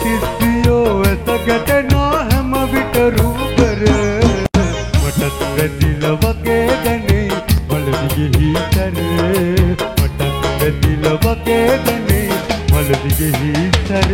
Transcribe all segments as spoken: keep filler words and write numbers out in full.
ගැටිස්සියෝ ඇස ගැටෙනා හැම විට රූකර මටත් වැදිල වගේ දැනේ මලදිගෙහි සැර මටත් වැදිල වගේ දැනේ මලදිගෙහි සැර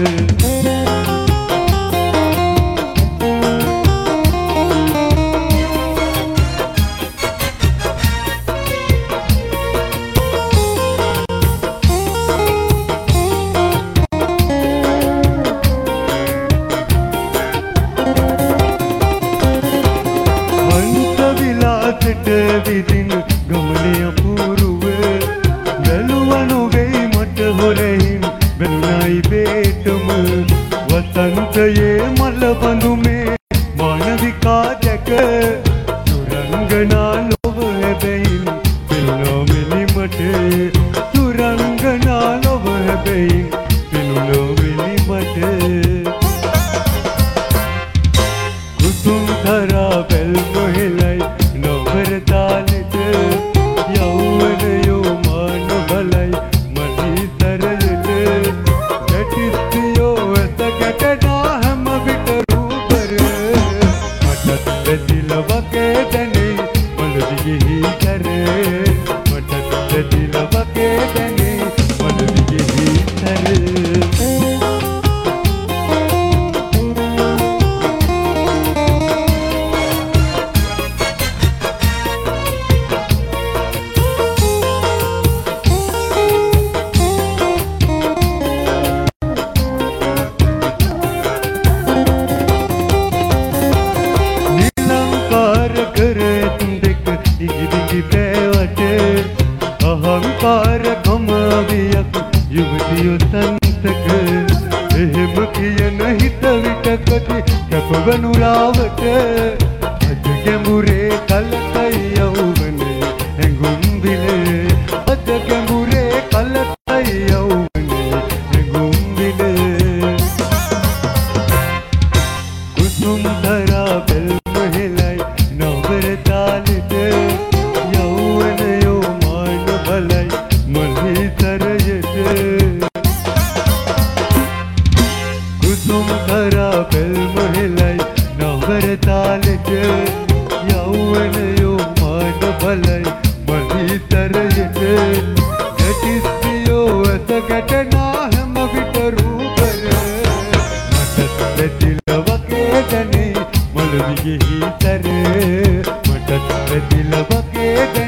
විදින් ගමනේ අපූරුව බැලුවනු වෙයි මට හොරෙහින් බැලුනයි බේටම වසන්තයේ මල බඳුමේ මානවිකා දැක සුරංගනා ලොව හැබැයින් පෙනුනෝ මිලිමට සුරංගනා ලොව හැබැයින් පෙනුනෝ මිලිමට කුසුම්තරා බැල් මොහෙලයි නවරතාලෙට යෞවනයෝ මාන බලයි මලී සරලට ගැටිස්සියෝ ඇස ගැටෙනා හැම විට රූකර මටත් වැදිල වගේ දැනේ මලදිගෙහි සැර මටත් වැදිල වගේ දැනේ මලදිගෙහි සැර අහංකාර කමාවියක් යුවතියෝ තන්තක එහෙම කියන හිත විටකති කැපවනු රාවට අද ගැඹුරේ කලකයි යෞවනේ හැඟුම් විලේ අද ගැඹුරේ කලකයි යෞවනේ හැඟුම් විලේ කුසුම්තරා බෙල් මහෙලයි නවරතාලෙට යෞවනයෝ මාන බලයි මලී සරයට කුසුම්තරා බෙල් මහෙලයි නවරතාලෙට යෞවනයෝ මාන බලයි මලී සරයට ගැටිස්සියෝ ඇස ගැටෙනා හැම විට රූකර මටත් වැදිල වගේ දැනේ මලදිගෙහි සැර මටත් වැදිල වගේ